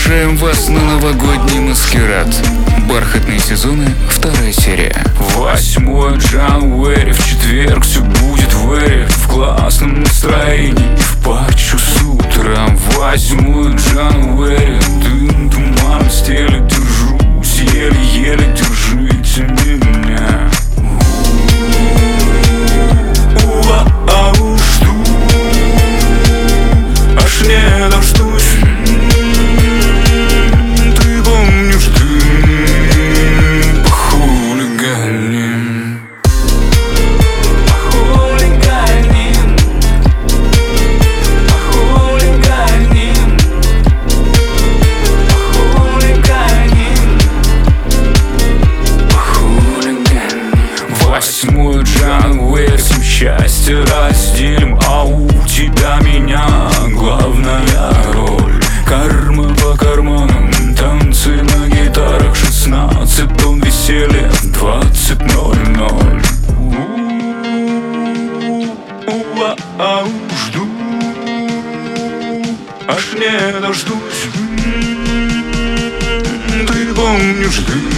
Приглашаем вас на новогодний маскарад. Бархатные сезоны, 2 серия. 8 Джануэри, в четверг все будет вэри. В классном настроении, в патчу с утром. 8 Джануэри, дым, туман, стелет, держусь, еле-еле держите меня. Жду, аж не дождусь. Ты помнишь, ты похулиганим. Похулиганим. Похулиганим. Похулиганим. Похулиганим. 8 Джануэри, всем счастье разделим, а у тебя меня главная роль. Карма по карманам, танцы на гитарах, 16 тонн веселья в 20:00. Жду, аж не дождусь. Ты помнишь, ты